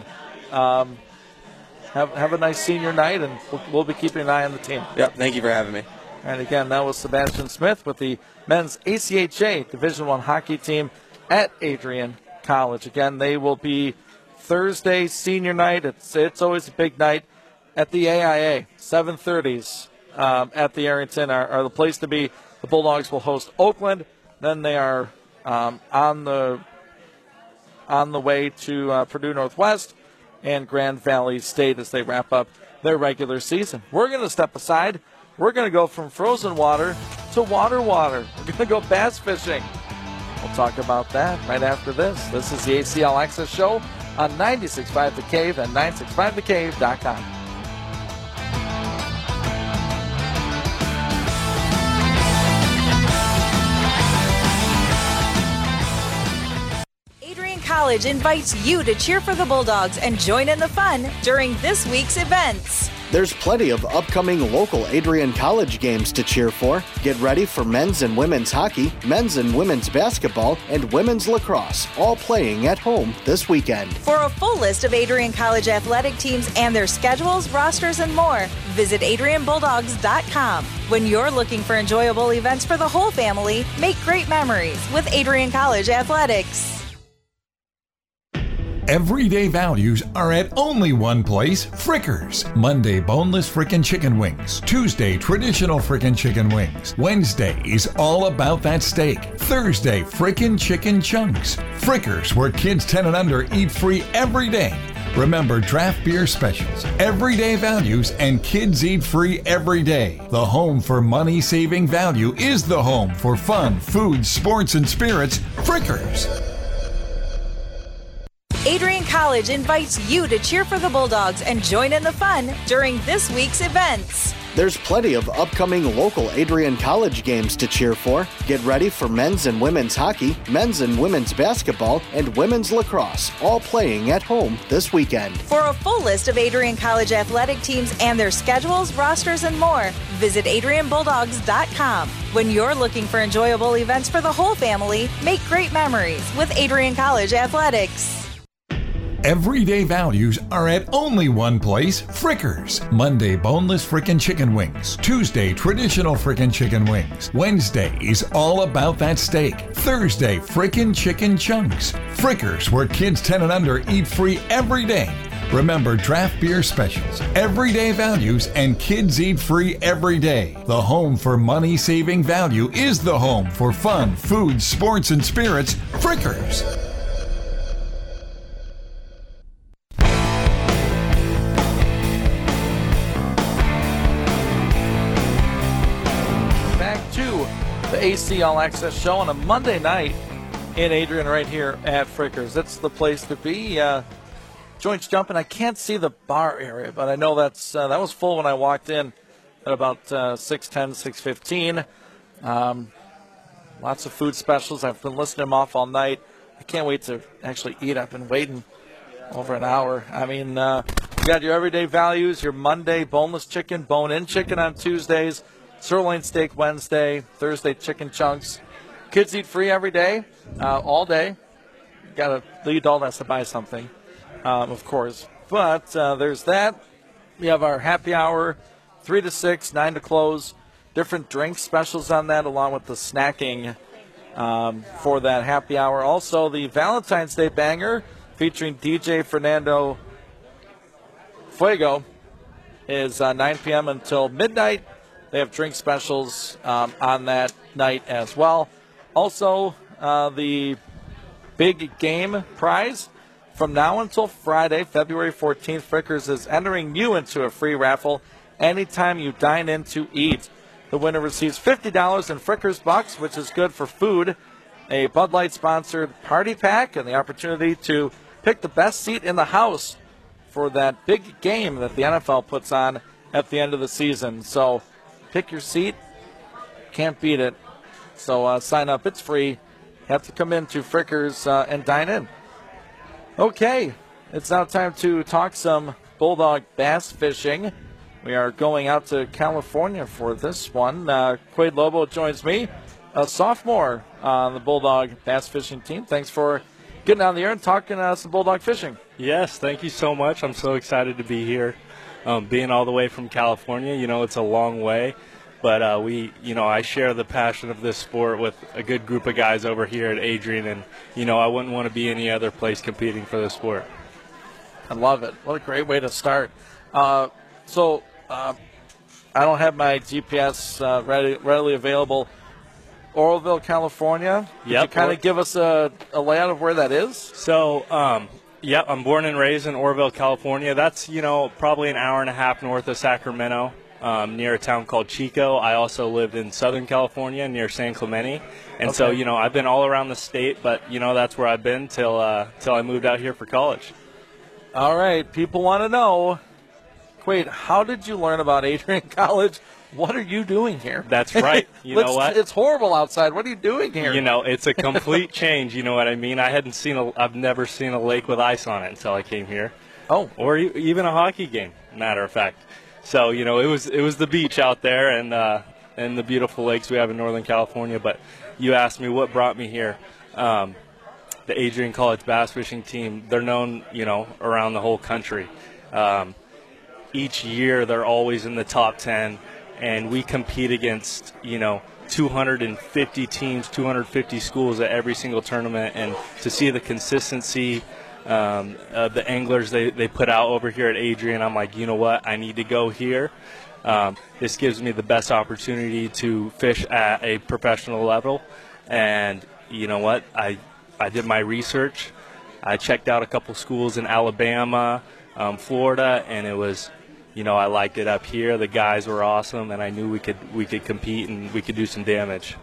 have a nice senior night, and we'll be keeping an eye on the team. Yep, thank you for having me. And again, that was Sebastian Smith with the men's ACHA Division I hockey team at Adrian College. Again, they will be Thursday senior night. It's always a big night at the AIA. 7:30s at the Arrington are the place to be. The Bulldogs will host Oakland. Then they are on the way to Purdue Northwest and Grand Valley State as they wrap up their regular season. We're going to step aside. We're going to go from frozen water to water. We're going to go bass fishing. We'll talk about that right after this. This is the ACL Access Show on 96.5 The Cave and 965thecave.com. College invites you to cheer for the Bulldogs and join in the fun during this week's events. There's plenty of upcoming local Adrian College games to cheer for. Get ready for men's and women's hockey, men's and women's basketball, and women's lacrosse, all playing at home this weekend. For a full list of Adrian College athletic teams and their schedules, rosters, and more, visit AdrianBulldogs.com. When you're looking for enjoyable events for the whole family, make great memories with Adrian College Athletics. Everyday values are at only one place, Frickers. Monday, boneless frickin' chicken wings. Tuesday, traditional frickin' chicken wings. Wednesday is all about that steak. Thursday, frickin' chicken chunks. Frickers, where kids 10 and under eat free every day. Remember draft beer specials, everyday values, and kids eat free every day. The home for money-saving value is the home for fun, food, sports, and spirits, Frickers. Adrian College invites you to cheer for the Bulldogs and join in the fun during this week's events. There's plenty of upcoming local Adrian College games to cheer for. Get ready for men's and women's hockey, men's and women's basketball, and women's lacrosse, all playing at home this weekend. For a full list of Adrian College athletic teams and their schedules, rosters, and more, visit AdrianBulldogs.com. When you're looking for enjoyable events for the whole family, make great memories with Adrian College Athletics. Everyday values are at only one place, Frickers. Monday, boneless frickin' chicken wings. Tuesday, traditional frickin' chicken wings. Wednesday is all about that steak. Thursday, frickin' chicken chunks. Frickers, where kids 10 and under eat free every day. Remember draft beer specials, everyday values, and kids eat free every day. The home for money-saving value is the home for fun, food, sports, and spirits, Frickers. The ACL Access Show on a Monday night in Adrian right here at Frickers. That's the place to be. Joints jumping. I can't see the bar area, but I know that was full when I walked in at about 6:10, 6:15. Lots of food specials. I've been listening to them off all night. I can't wait to actually eat. I've been waiting over an hour. I mean, you got your everyday values, your Monday boneless chicken, bone-in chicken on Tuesdays, sirloin steak Wednesday, Thursday chicken chunks. Kids eat free every day, all day. The adult has to buy something, of course. But there's that. We have our happy hour, 3 to 6, 9 to close. Different drink specials on that, along with the snacking for that happy hour. Also, the Valentine's Day banger featuring DJ Fernando Fuego is 9 p.m. until midnight. They have drink specials on that night as well. Also, the big game prize from now until Friday, February 14th, Frickers is entering you into a free raffle anytime you dine in to eat. The winner receives $50 in Frickers Bucks, which is good for food, a Bud Light-sponsored party pack, and the opportunity to pick the best seat in the house for that big game that the NFL puts on at the end of the season. So pick your seat. Can't beat it. So sign up. It's free. You have to come into Frickers and dine in. Okay, it's now time to talk some Bulldog bass fishing. We are going out to California for this one. Quade Lobo joins me, a sophomore on the Bulldog bass fishing team. Thanks for getting on the air and talking some Bulldog fishing. Yes, thank you so much. I'm so excited to be here. Being all the way from California, it's a long way. But I share the passion of this sport with a good group of guys over here at Adrian. And, I wouldn't want to be any other place competing for this sport. I love it. What a great way to start. I don't have my GPS readily available. Oroville, California. Could you kind of give us a layout of where that is? So, I'm born and raised in Oroville, California. That's, probably an hour and a half north of Sacramento, near a town called Chico. I also lived in Southern California near San Clemente. And so, I've been all around the state, but, that's where I've been till I moved out here for college. All right. People want to know, Quade, how did you learn about Adrian College? What are you doing here? That's right. You know what? It's horrible outside. What are you doing here? It's a complete change. You know what I mean? I've never seen a lake with ice on it until I came here. Oh. Or even a hockey game, matter of fact. So, it was the beach out there and the beautiful lakes we have in Northern California. But you asked me what brought me here. The Adrian College bass fishing team, they're known, around the whole country. Each year they're always in the top 10, and we compete against, 250 teams, 250 schools at every single tournament. And to see the consistency of the anglers they put out over here at Adrian, I'm like, you know what, I need to go here. This gives me the best opportunity to fish at a professional level. And you know what, I did my research. I checked out a couple schools in Alabama, Florida, and it was, I liked it up here. The guys were awesome, and I knew we could compete and we could do some damage.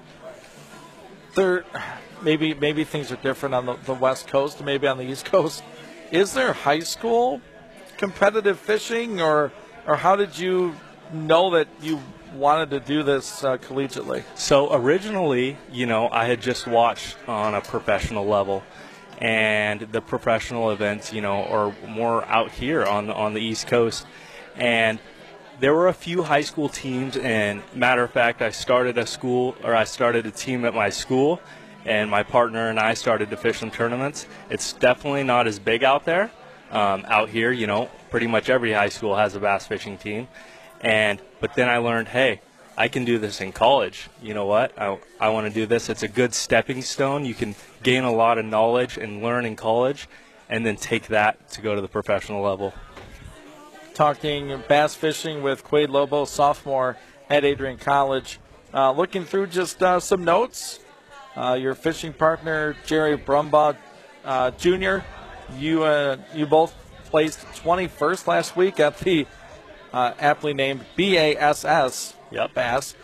Maybe things are different on the West Coast, maybe on the East Coast. Is there high school competitive fishing, or how did you know that you wanted to do this collegiately? So originally, I had just watched on a professional level. And the professional events, are more out here on the East Coast. And there were a few high school teams, and matter of fact, I started a team at my school, and my partner and I started to fish some tournaments. It's definitely not as big out there. Out here, pretty much every high school has a bass fishing team. But then I learned, hey, I can do this in college. You know what? I want to do this. It's a good stepping stone. You can gain a lot of knowledge and learn in college, and then take that to go to the professional level. Talking bass fishing with Quade Lobo, sophomore at Adrian College. Looking through just some notes. Your fishing partner, Jerry Brumbaugh Jr., you both placed 21st last week at the aptly named BASS. Yep. Bass.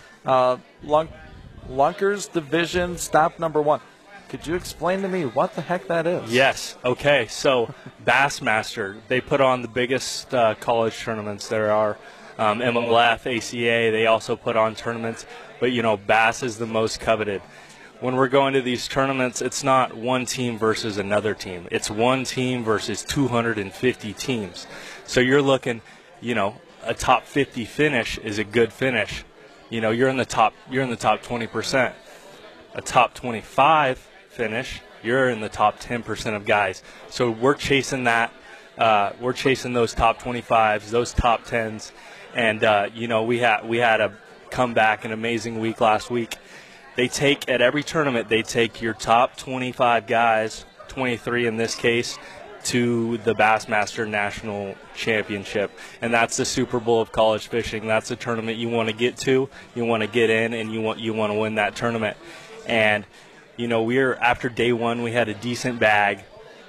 Lunkers Division Stop Number 1. Could you explain to me what the heck that is? Yes. Okay. So Bassmaster, they put on the biggest college tournaments there are. MLF, ACA, they also put on tournaments. But, Bass is the most coveted. When we're going to these tournaments, it's not one team versus another team. It's one team versus 250 teams. So you're looking, a top 50 finish is a good finish. You're in the top 20%. A top 25 finish, you're in the top 10% of guys. So we're chasing that. We're chasing those top 25s, those top 10s, and we had a comeback, an amazing week last week. They take at every tournament, they take your top 25 guys, 23 in this case, to the Bassmaster National Championship, and that's the Super Bowl of college fishing. That's the tournament you want to get to, you want to get in, and you want to win that tournament. And after day one, we had a decent bag,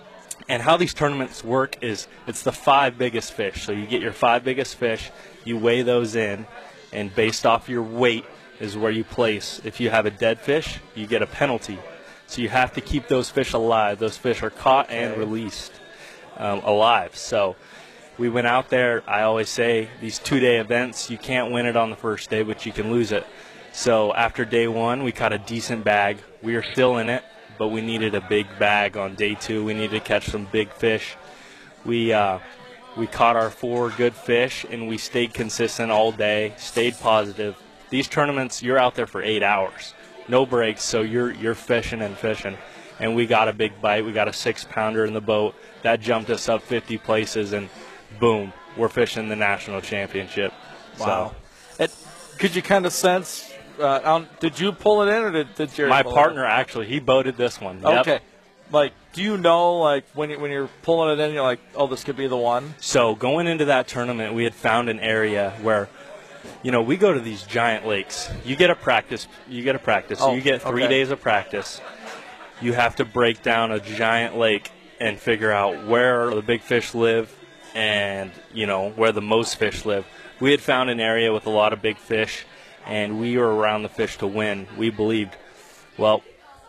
And how these tournaments work is it's the 5 biggest fish. So you get your 5 biggest fish, you weigh those in, and based off your weight is where you place. If you have a dead fish, you get a penalty. So you have to keep those fish alive. Those fish are caught and released alive. So we went out there. I always say these 2-day events, you can't win it on the first day, but you can lose it. So after day 1, we caught a decent bag. We are still in it, but we needed a big bag on day 2. We needed to catch some big fish. We caught our 4 good fish, and we stayed consistent all day, stayed positive. These tournaments, you're out there for 8 hours, no breaks, so you're fishing and fishing. And we got a big bite. We got a 6-pounder in the boat. That jumped us up 50 places, and boom, we're fishing the national championship. Wow. So. Could you kind of sense, did you pull it in, or did Jerry My pull partner, actually, he boated this one. Yep. Okay. Like, do you know, like, when you're pulling it in, you're like, oh, this could be the one? So going into that tournament, we had found an area where, you know, we go to these giant lakes. You get a practice. So you get 3 days of practice. You have to break down a giant lake and figure out where the big fish live and, you know, where the most fish live. We had found an area with a lot of big fish, and we were around the fish to win, we believed. Well,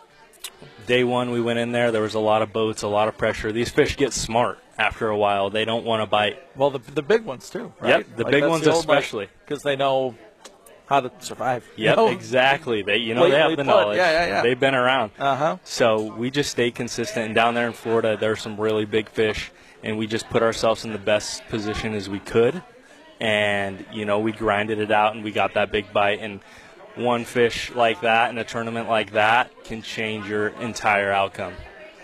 day 1, we went in there. There was a lot of boats, a lot of pressure. These fish get smart after a while. They don't want to bite. Well, the big ones, too, right? Yep, the big ones especially. Because they know how to survive. Yep, exactly. They have the knowledge. Yeah. They've been around. Uh-huh. So we just stayed consistent. And down there in Florida, there are some really big fish, and we just put ourselves in the best position as we could. And, you know, we grinded it out, and we got that big bite. And one fish like that in a tournament like that can change your entire outcome.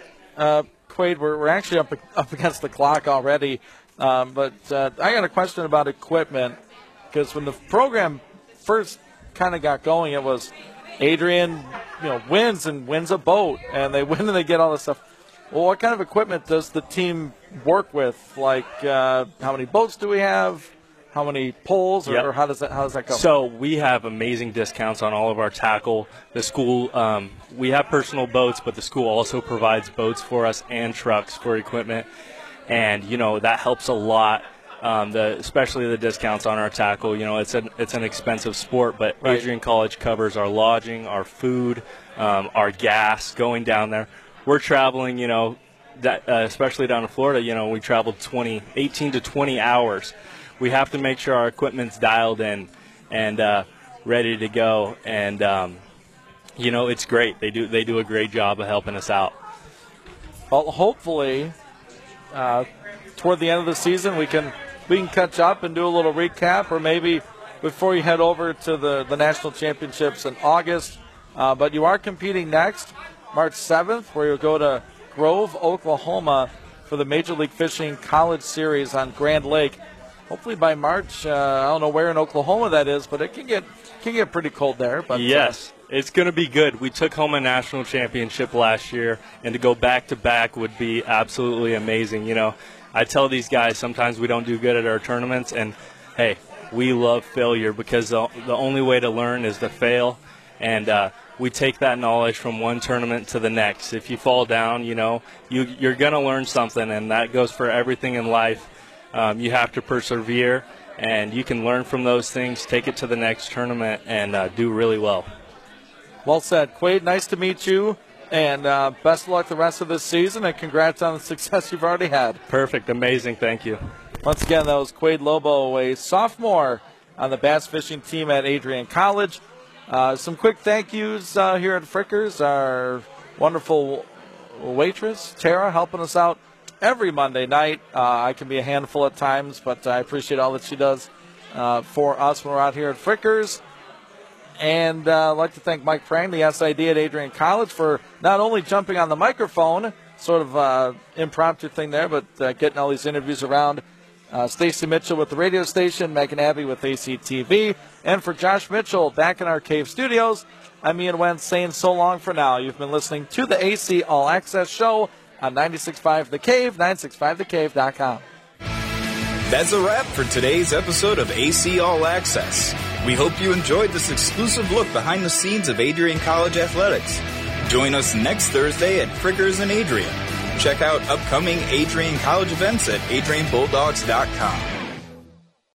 Quade, we're actually up against the clock already. But I got a question about equipment, because when the program first kind of got going, it was Adrian, you know, wins a boat, and they win and they get all this stuff. Well, what kind of equipment does the team work with? Like, how many boats do we have? How many poles, or how does that go? So we have amazing discounts on all of our tackle. The school, we have personal boats, but the school also provides boats for us and trucks for equipment, and you know that helps a lot. Especially the discounts on our tackle. You know, it's an expensive sport, but right. Adrian College covers our lodging, our food, our gas going down there. We're traveling, you know, especially down in Florida. You know, we traveled 18 to 20 hours. We have to make sure our equipment's dialed in and ready to go. And you know, it's great. They do a great job of helping us out. Well, hopefully, toward the end of the season, we can catch up and do a little recap, or maybe before you head over to the national championships in August. But you are competing next, March 7th, where you'll go to Grove, Oklahoma, for the Major League Fishing College Series on Grand Lake. Hopefully by March, I don't know where in Oklahoma that is, but it can get pretty cold there. But yes, it's going to be good. We took home a national championship last year, and to go back-to-back would be absolutely amazing. You know, I tell these guys sometimes we don't do good at our tournaments, and, hey, we love failure because the only way to learn is to fail, and we take that knowledge from one tournament to the next. If you fall down, you know, you're going to learn something, and that goes for everything in life. You have to persevere, and you can learn from those things, take it to the next tournament, and do really well. Well said. Quade, nice to meet you, and best of luck the rest of this season, and congrats on the success you've already had. Perfect. Amazing. Thank you. Once again, that was Quade Lobo, a sophomore on the bass fishing team at Adrian College. Some quick thank yous here at Frickers. Our wonderful waitress, Tara, helping us out every Monday night. I can be a handful at times, but I appreciate all that she does for us when we're out here at Frickers. And I'd like to thank Mike Prang, the SID at Adrian College, for not only jumping on the microphone, sort of impromptu thing there, but getting all these interviews around. Stacy Mitchell with the radio station, Megan Abbey with ACTV, and for Josh Mitchell back in our Cave studios, I'm Ian Wentz saying so long for now. You've been listening to the AC All Access Show on 96.5 The Cave, 965thecave.com. That's a wrap for today's episode of AC All Access. We hope you enjoyed this exclusive look behind the scenes of Adrian College Athletics. Join us next Thursday at Frickers in Adrian. Check out upcoming Adrian College events at adrianbulldogs.com.